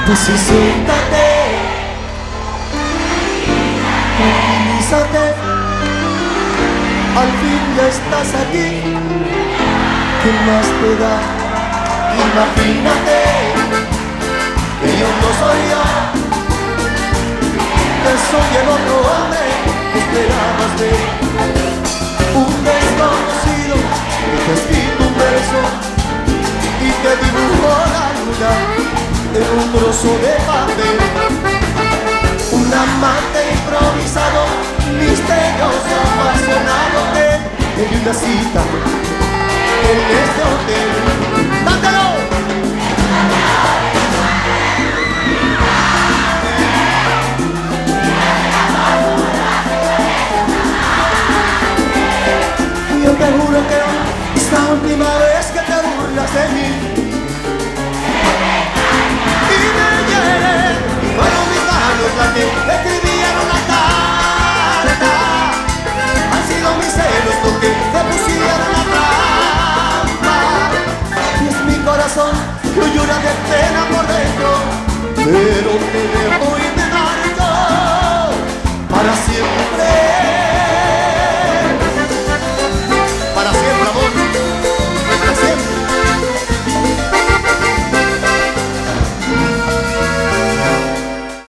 Así siéntate, tranquilízate, al fin ya estás aquí. ¿Qué más te da? Imagínate que yo no soy yo, que soy el otro hombre que esperabas ver. Un desconocido que te ha escrito un verso y te dibujó la luna en un trozo de papel. Un amante improvisado, misterioso, apasionado, que dio una cita en este hotel.